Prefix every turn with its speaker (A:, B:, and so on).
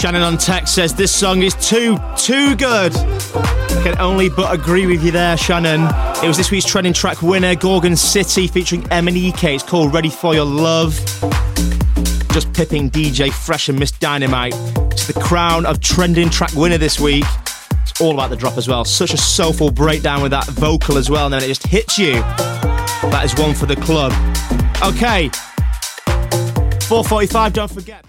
A: Shannon on text says this song is too good. I can only but agree with you there, Shannon. It was this week's trending track winner, Gorgon City, featuring MNEK. It's called Ready For Your Love. Just pipping DJ Fresh and Miss Dynamite to the crown of trending track winner this week. It's all about the drop as well. Such a soulful breakdown with that vocal as well, and then it just hits you. That is one for the club. Okay, 4:45, don't forget.